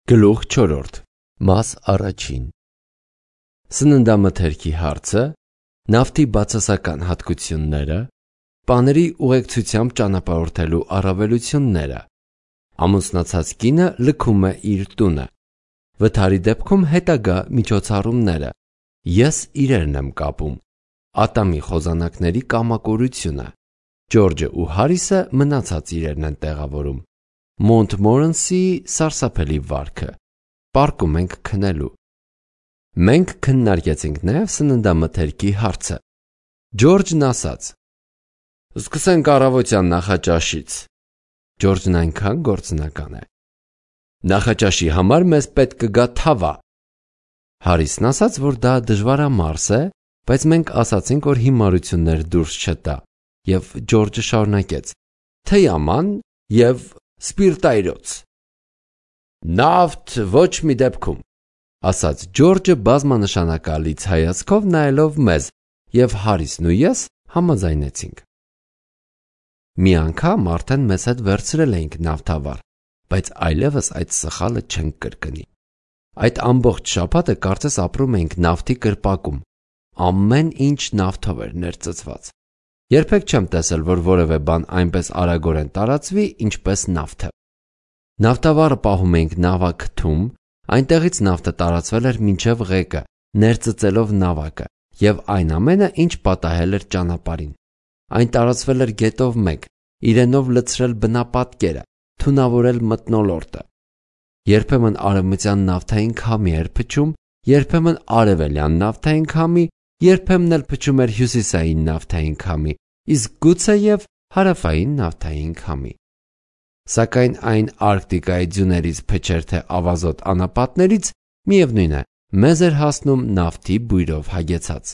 Գլուխ 4 Մաս առաջին Սննդամթերքի հարցը, նավթի բացասական հատկությունները, պաների ուղեկցությամբ ճանապարհորդելու առավելությունները, ամուսնացած կինը լքում է իր տունը, վթարի դեպքում հետագա միջոցառումները, ես իրերն եմ կապում, ատամի խոզանակների կամակորությունը, Ջորջը ու Հարիսը մնացած իրերն են տեղավորում, Մոնտմորենսի սարսափելի վարքը, պարկում ենք քնելու։ Մենք քննարկեցինք նաև սննդամթերքի հարցը։ Ջորջն ասաց. Սկսենք առավոտյան նախաճաշից։ Ջորջն այնքան գործնական է։ Նախաճաշի համար մեզ պետք կգա թավա։ Հարիսն ասաց, որ դա դժվարամարս է, բայց մենք ասացինք, որ հիմարություններ դուրս չտա, եւ Ջորջը շարունակեց. Թեյաման եւ սպիրտայրոց։ Նավթ ոչ մի դեպքում, ասաց Ջորջը բազմանշանակալից հայացքով նայելով մեզ, եւ Հարիսն ու ես համաձայնեցինք։ Մի անգամ արդեն մեզ հետ վերցրել էինք նավթավար, բայց այլևս այդ սխալը չենք կրկնի։ Այդ ամբողջ շաբաթը կարծես ապրում էինք նավթի կրպակում, ամեն ինչ նավթով էր ներծծված։ Երբեք չեմ տեսել, որ որևէ բան այնպես արագորեն տարածվի, ինչպես նավթը։ Նավթավարը պահում էինք նավակթում, այնտեղից նավթը տարածվել էր մինչև ղեկը, ներծծելով նավակը, եւ այն ամենը, ինչ պատահել էր ճանապարհին։ Այն տարածվել էր գետով մեկ, իրենով լցրել բնապատկերը, թունավորել մթնոլորտը։ Երբեմն արևմտյան նավթային քամի էր փչում, երբեմն արևելյան նավթային քամի, երբեմն էլ փչում էր հյուսիսային նավթային քամի, իսկ գուցեև հարավային նավթային քամի։ Սակայն այն Արկտիկայի ձյուներից փչեր թե ավազոտ անապատներից, միևնույն է, մեզ էր հասնում նավթի բույրով հագեցած։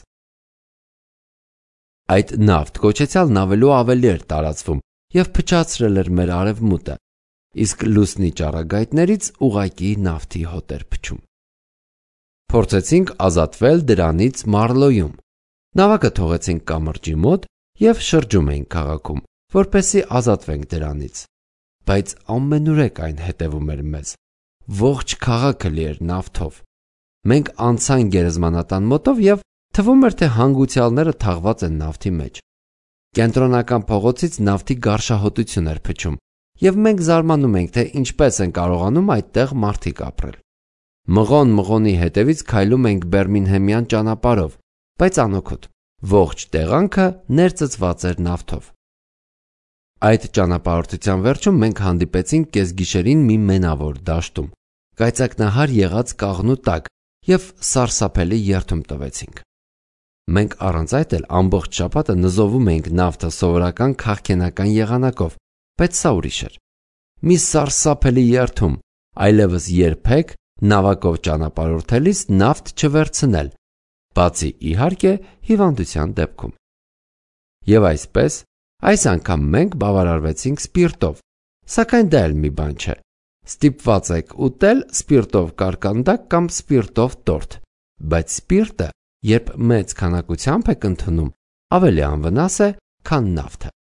Այդ նավթ կոչեցյալ նավելու ավելի էր տարածվում եւ փչացրել էր մեր արևմուտքը, իսկ լուսնի ճառագայթներից ուղղակի նավթի հոտ էր փչում։ Փորձեցինք ազատվել դրանից Մարլոյում։ Նավակը թողեցինք կամրջի մոտ եւ շրջում էինք քաղաքում, որպեսզի ազատվենք դրանից։ Բայց ամենուրեք այն հետևում էր մեզ։ Ողջ քաղաքը լի էր նավթով։ Մենք անցանք գերեզմանատան մոտով եւ թվում էր, թե հանգուցյալները թաղված են նավթի մեջ։ Կենտրոնական փողոցից նավթի գարշահոտություն էր փչում, եւ մենք զարմանում էինք, թե ինչպես են կարողանում այդտեղ մարդիկ ապրել։ Մղոնի հետևից քայլում էինք Բերմինհեմյան ճանապարհով, բայց անօգուտ։ Ողջ տեղանքը ներծծված էր նավթով։ Այդ ճանապարհորդության վերջում մենք հանդիպեցինք կեսգիշերին մի մենավոր դաշտում, կայծակնահար եղած կաղնու տակ եւ սարսափելի երթում տվեցինք։ Մենք առանց այդ էլ ամբողջ շաբաթը նզովում էինք նավթը սովորական քաղաքենական եղանակով, բայց սա ուրիշ էր։ Մի սարսափելի երթում, այլևս երբեք նավակով ճանապարհորդելիս նավթ չվերցնել, բացի իհարկե հիվանդության դեպքում։ Եվ այսպես, այս անգամ մենք բավարարվեցինք սպիրտով, սակայն դա էլ մի բան չէ։ Ստիպված եք ուտել սպիրտով կարկանդակ կամ սպիրտով տորտ, բայց սպիրտը, երբ մեծ քանակությամբ եք ընդունում, ավելի անվնաս է, քան նավթը։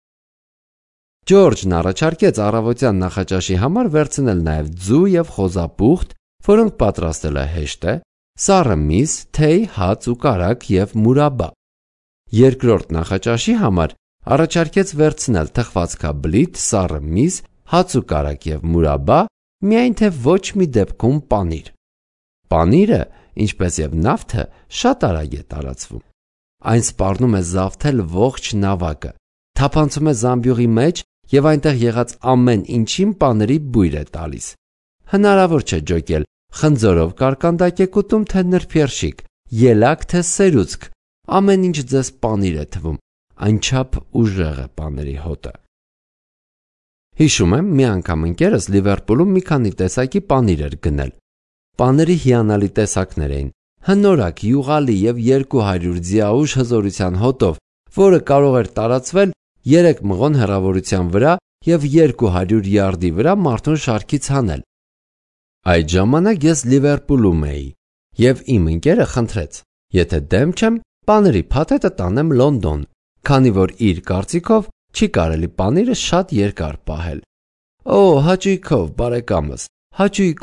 Ջորջն առաջարկեց առավոտյան նախաճաշի համար վերցնել նաև ձու եւ խոզապուխտ, որոնք պատրաստելը հեշտ է, սառը միս, թեյ, հաց ու կարագ եւ մուրաբա։ Երկրորդ նախաճաշի համար առաջարկեց վերցնել թխվածքաբլիթ, սառը միս, հաց ու կարագ եւ մուրաբա, միայն թե ոչ մի դեպքում պանիր։ Պանիրը, ինչպես եւ նավթը, շատ արագ է տարածվում։ Այն սպառնում է զավթել ողջ նավակը, թափանցում է զամբյուղի մեջ եւ այնտեղ եղած ամեն ինչին պաների բույր է տալիս։ Հնարավոր չէ ջոկել, խնձորով կարկանդակ եք ուտում թե նրբերշիկ, ելակ թե սերուցք, ամեն ինչ ձեզ պանիր է թվում, այնչափ ուժեղ է պաների հոտը։ Հիշում եմ, մի անգամ ընկերս Լիվերպուլում մի քանի տեսակի պանիր էր գնել։ Պաների հիանալի տեսակներ էին, հնորակ, յուղալի եւ 200 ձիաուժ հզորության հոտով, որը կարող էր տարածվել 3 մղոն հեռավորության վրա եւ 200 յարդի վրա մարդուն շարքից հանել։ Այդ ժամանակ ես Լիվերպուլում էի եւ իմ ընկերը խնդրեց, եթե դեմ չեմ, պաների փաթեթը տանեմ Լոնդոն, քանի որ իր կարծիքով չի կարելի պանիրը շատ երկար պահել։ Օ, հաճույքով, բարեկամս, հաճույքով,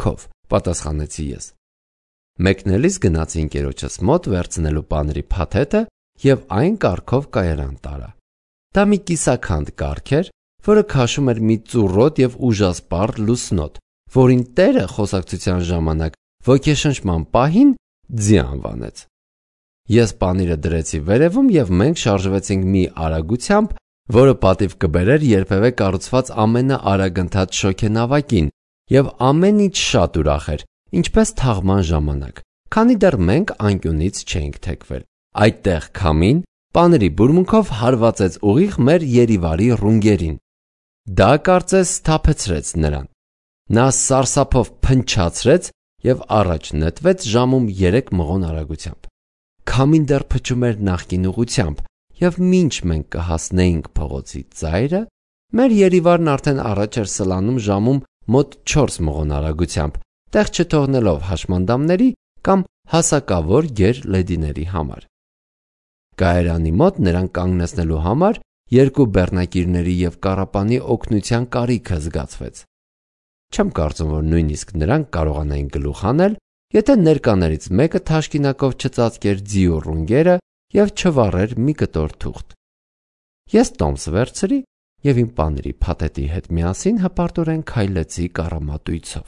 պատասխանեցի ես։ Մեկնելիս գնացի ընկերոջս մոտ վերցնելու պաների փաթեթը և այն կարգով կայարան տարա։ Դա մի կիսաքանդ կարգ էր, որը քաշում էր մի ծուռոտ և ուժասպառ լուսնոտ, որին տերը խոսակցության ժամանակ ոգեշնչման պահին ձի անվանեց։ Ես պանիրը դրեցի վերևում և մենք շարժվեցինք մի արագությամբ, որը պատիվ կբերեր երբևէ կառուցված ամենաարագընթաց շոգենավակին, և ամեն ինչ շատ ուրախ էր, ինչպես թաղման ժամանակ, քանի դեռ մենք անկյունից չէինք թեքվել։ Այդտեղ քամին պաների բուրմունքով հարվածեց ուղիղ մեր երիվարի ռունգերին։ Դա կարծես սթափեցրեց նրան։ Նա սարսափով փնչացրեց և առաջ նետվեց ժամում 3 մղոն արագությամբ։ Քամին դեռ փչում էր նախկին ուղղությամբ, և մինչ մենք կհասնեինք փողոցի ծայրը, մեր երիվարն արդեն առաջ էր սլանում ժամում մոտ 4 մղոն արագությամբ, տեղ չթողնելով հաշմանդամների կամ հասակավոր գեր-լեդիների համար։ Կայարանի մոտ նրան կանգնեցնելու համար 2 բեռնակիրների և կառապանի օգնության կարիքը զգացվեց։ Չեմ կարծում, որ նույնիսկ նրանք կարողանային գլուխ հանել, եթե ներկաներից մեկը թաշկինակով չծածկեր ձիու ռունգերը և չվառեր մի կտոր թուղթ։ Ես տոմս վերցրի և իմ պաների փաթեթի հետ միասին հպարտորեն քայլեցի կառամատույցով։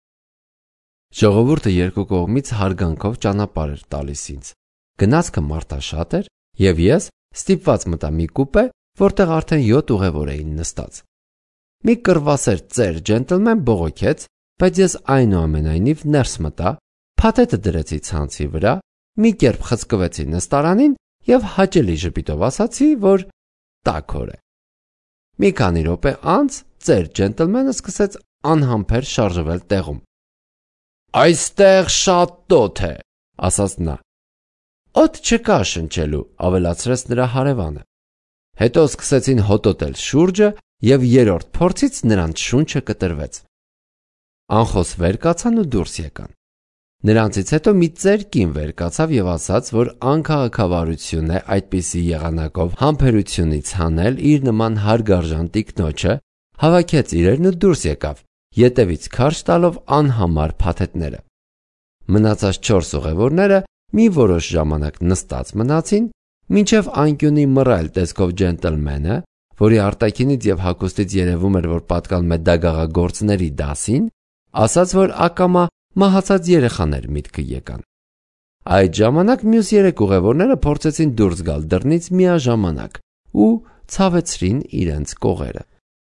Ժողովուրդը երկու կողմից հարգանքով ճանապարհ էր տալիս ինձ։ Գնացքը մարդաշատ էր, և ես ստիպված մտա մի կուպե, որտեղ արդեն 7 ուղևոր էին նստած։ Մի կռվասեր ծեր ջենտլմեն բողոքեց, բայց ես այնուամենայնիվ ներս մտա, փաթեթը դրեցի ցանցի վրա, մի կերպ խցկվեցի նստարանին և հաճելի ժպիտով ասացի, որ տաքոր է։ Մի քանի րոպե անց ծեր ջենտլմենը սկսեց անհամբեր շարժվել տեղում։ «Այստեղ շատ տոթ է», ասաց նա։ «Օդ չկա շնչելու», ավելացրեց նրա հարևանը։ Հետո սկսեցին հոտոտել շուրջը, և երրորդ փորձից նրանց շունչը կտրվեց։ Անխոս վեր կացան ու դուրս եկան։ Նրանցից հետո մի ծեր կին վեր կացավ և ասաց, որ անքաղաքավարություն է այդպիսի եղանակով համբերությունից հանել իր նման հարգարժան տիկնոջը, հավաքեց իրերն ու դուրս եկավ, ետևից քարշ տալով անհամար փաթեթները։ Մնացած 4 ուղևորները մի որոշ ժամանակ նստած մնացին, մինչև անկյունի մռայլ տեսքով ջենտլմենը, որի արտաքինից և հագուստից երևում էր, որ պատկանում է դագաղագործների դասին, ասաց, որ ակամա մահացած երեխաներ միտքը եկան։ Այդ ժամանակ մյուս 3 ուղևորները փորձեցին դուրս գալ դռնից միաժամանակ ու ցավեցրին իրենց կողերը։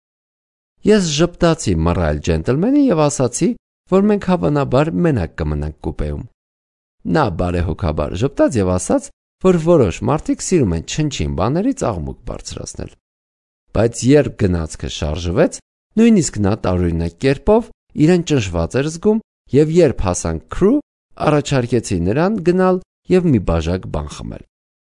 Ես ժպտացի մռայլ ջենտլմենին և ասացի, որ մենք հավանաբար մենակ կմնանք կուպեում։ Նա բարեհոգաբար ժպտաց և ասաց, որ որոշ մարդիկ սիրում են չնչին բաներից աղմուկ բարձրացնել։ Բայց երբ գնացքը շարժվեց, նույնիսկ նա տարօրինակ կերպով իրեն ճնշված էր զգում, և երբ հասանք քրու, առաջարկեցի նրան գնալ և մի բաժակ բան խմել։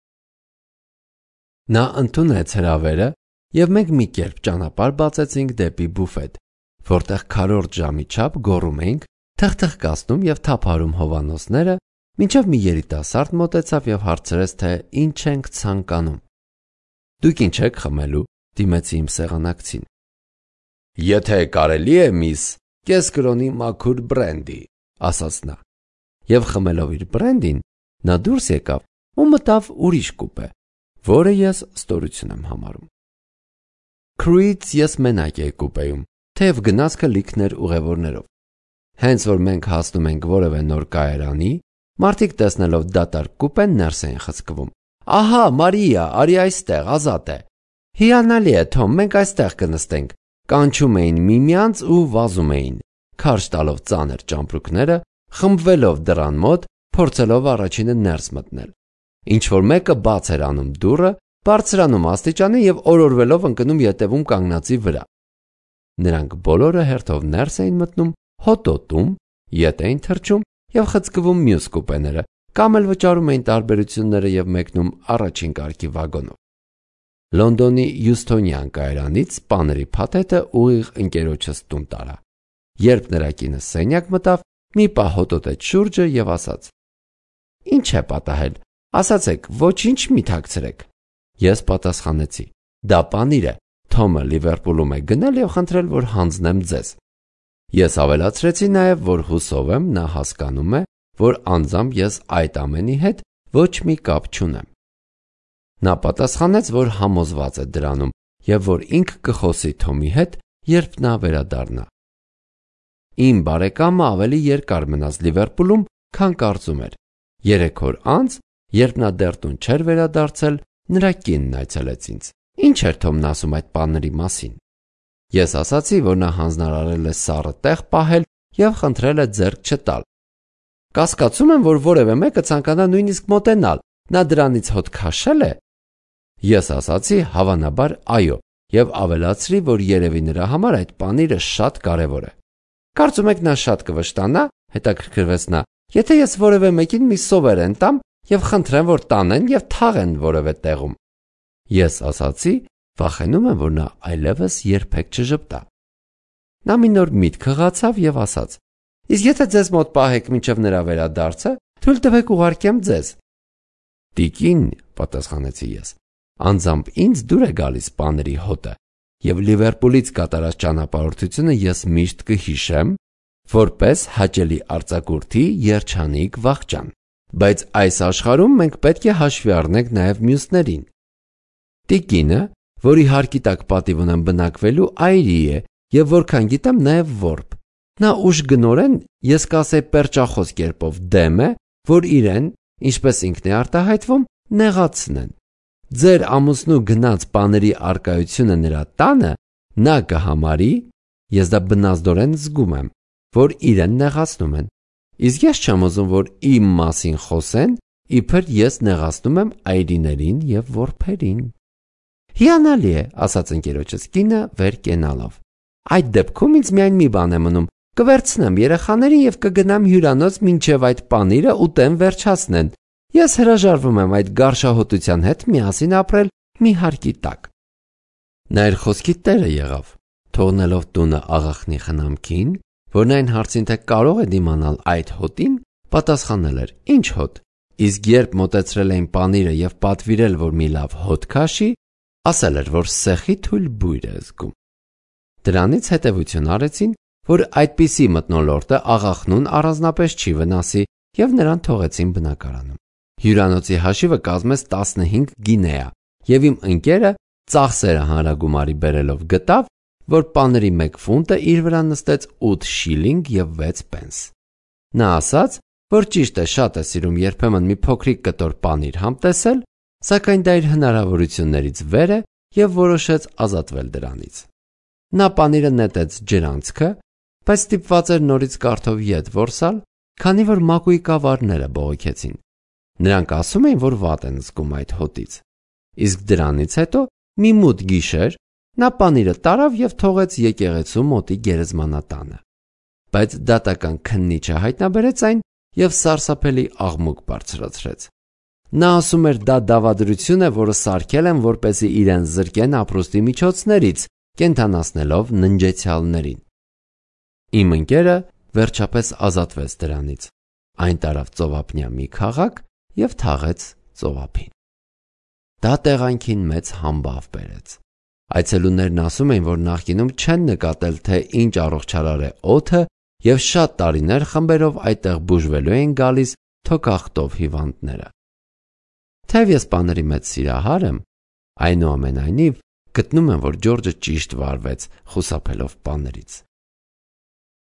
Նա ընդունեց հրավերը, և մենք մի կերպ ճանապարհ բացեցինք դեպի բուֆետ, որտեղ քառորդ ժամի չափ գոռում էինք, թխթխկացնում և թափահարում հովանոցները, մինչև մի երիտասարդ մոտեցավ և հարցրեց, թե ինչ ենք ցանկանում։ «Դուք ինչ եք խմելու», դիմեցի իմ սեղանակցին։ «Եթե կարելի է, միս, կես կրոնի մաքուր բրենդի», ասաց նա։ Եվ խմելով իր բրենդին, նա դուրս եկավ ու մտավ ուրիշ կուպե, որը ես ստորություն եմ համարում։ Քրուից ես մենակ էի կուպեում, թեև գնացքը լիքն էր ուղևորներով։ Հենց որ մենք հասնում ենք որևէ նոր կայարանի, մարդիկ տեսնելով դատարկ կուպեն ներս էին խցկվում։ «Ահա, Մարիա, արի այստեղ, ազատ է»։ «Հիանալի է, Թոմ, մենք այստեղ կնստենք», կանչում էին միմյանց ու վազում էին, քարշ տալով ծանր ճամպրուկները, խմբվելով դռան մոտ, փորձելով առաջինը ներս մտնել։ Ինչ-որ մեկը բաց էր անում դուռը, բարձրանում աստիճանը և օրորվելով ընկնում ետևում կանգնածի վրա։ Նրանք բոլորը հերթով ներս էին մտնում, հոտոտում, ետ էին թռչում և խցկվում մյուս կուպեները, կամ էլ վճարում էին տարբերությունները և մեկնում առաջին կարգի վագոնով։ Լոնդոնի Յուստոնյան կայարանից պաների փաթեթը ուղիղ ընկերոջս տուն տարա։ Երբ նրա կինը սենյակ մտավ, մի պահ հոտոտեց շուրջը և ասաց. «Ինչ է պատահել, ասացեք, ոչինչ մի թաքցրեք»։ Ես պատասխանեցի. «Դա պանիր է, Թոմը Լիվերպուլում է գնել և խնդրել, որ հանձնեմ ձեզ»։ Ես ավելացրեցի նաև, որ հուսով եմ, նա հասկանում է, որ անձամբ ես այդ ամենի հետ ոչ մի կապ չունեմ։ Նա պատասխանեց, որ համոզված է դրանում և որ ինքը կխոսի Թոմի հետ, երբ նա վերադառնա։ Իմ բարեկամը ավելի երկար մնաց Լիվերպուլում, քան կարծում էր։ 3 օր անց, երբ նա դեռ տուն չէր վերադարձել, նրա կինն այցելեց ինձ։ Ինչ էր Թոմն ասում այդ բաների մասին։ Ես ասացի, որ նա հանձնարարել է սառը տեղ պահել և խնդրել է ձեռք չտալ։ Կասկածում եմ, որ որևէ մեկը ցանկանա նույնիսկ մոտենալ, նա դրանից հոտ քաշել է։ Ես ասացի, հավանաբար այո, և ավելացրի, որ երևի նրա համար այդ պանիրը շատ կարևոր է։ Կարծում եք նա շատ կվշտանա, հետաքրքրվեց նա, եթե ես որևէ մեկին մի սովերեն տամ և խնդրեմ, որ տանեն և թաղեն որևէ տեղում։ Ես ասացի, վախենում եմ, որ նա այլևս երբեք չժպտա։ Նա մի նոր միտք հղացավ և ասաց. Իսկ եթե ձեզ մոտ պահեք մինչև նրա վերադարձը, թույլ տվեք ուղարկեմ ձեզ։ Տիկին, պատասխանեցի ես, անձամբ ինձ դուր է գալիս պաների հոտը, և Լիվերպուլից կատարած ճանապարհորդությունը ես միշտ կհիշեմ, որպես հաճելի արձակուրդի երջանիկ վախճան, բայց այս աշխարհում մենք պետք է հաշվի առնենք նաև մյուսներին։ Տիկինը, որի հարկի տակ պատիվ ունեմ բնակվելու, այրի է և որքան գիտեմ նաև որբ։ Նա ուժգնորեն, ես կասեի պերճախոս կերպով դեմ է, որ իրեն, ինչպես ինքն է արտահայտվում, նեղացնեն։ Ձեր ամուսնու գնած պաների առկայությունը նրա տանը նա կհամարի, ես դա բնազդորեն զգում եմ, որ իրեն նեղացնում են։ Իսկ ես չեմ ուզում, որ իմ մասին խոսեն, իբր ես նեղացնում եմ այրիներին և որբերին։ Հիանալի է, ասաց ընկերոջս կինը վեր կենալով։ Այդ դեպքում ինձ միայն մի բան է մնում, կվերցնեմ երեխաներին և կգնամ հյուրանոց մինչև այդ պանիրը ուտեն վերջացնեն։ Ես հրաժարվում եմ այդ գարշահոտության հետ միասին ապրել մի հարկի տակ։ Նա իր խոսքի տերը եղավ, թողնելով տունը աղախնի խնամքին, որն այն հարցին, թե կարող է դիմանալ այդ հոտին, պատասխանել էր. Ինչ հոտ։ Իսկ երբ մոտեցրել էին պանիրը և պատվիրել, որ մի լավ հոտ քաշի, ասել էր, որ սեխի թույլ բույր է զգում։ Դրանից հետևություն արեցին, որ այդպիսի մթնոլորտը աղախնուն առանձնապես չի վնասի, և նրան թողեցին բնակարանում։ Հյուրանոցի հաշիվը կազմեց 15 գինեա, և իմ ընկերը ծախսերը հանրագումարի բերելով գտավ, որ պաների 1 ֆունտը իր վրա նստեց 8 շիլինգ և 6 պենս։ Նա ասաց, որ ճիշտ է, շատ է սիրում երբեմն մի փոքրիկ կտոր պանիր համտեսել, սակայն դա իր հնարավորություններից վեր է և որոշեց ազատվել դրանից։ Նա պանիրը նետեց ջրանցքը, բայց ստիպված էր նորից կարթով ետ որսալ, քանի որ մակուի կավառները բողոքեցին։ Նրանք ասում էին, որ վատ են զգում այդ հոտից։ Իսկ դրանից հետո մի մութ գիշեր նա պանիրը տարավ և թողեց եկեղեցու մոտի գերեզմանատանը։ Բայց դատական քննիչը հայտնաբերեց այն և սարսափելի աղմուկ բարձրացրեց։ Նա ասում էր, դա դավադրություն է, որը սարքել են, որպեսզի իրեն զրկեն ապրուստի միջոցներից, կենդանացնելով ննջեցյալներին։ Իմ ընկերը վերջապես ազատվեց դրանից։ Այն տարավ ծովափնյա մի քաղաք և թաղեց ծովափին։ Դա տեղանքին մեծ համբավ բերեց։ Այցելուներն ասում էին, որ նախկինում չեն նկատել, թե ինչ առողջարար է օդը, և շատ տարիներ խմբերով այդտեղ բուժվելու էին գալիս թոքախտով հիվանդները։ Թեև ես պաների մեծ սիրահար եմ, այնուամենայնիվ գտնում եմ, որ Ջորջը ճիշտ վարվեց՝ խուսափելով պաներից։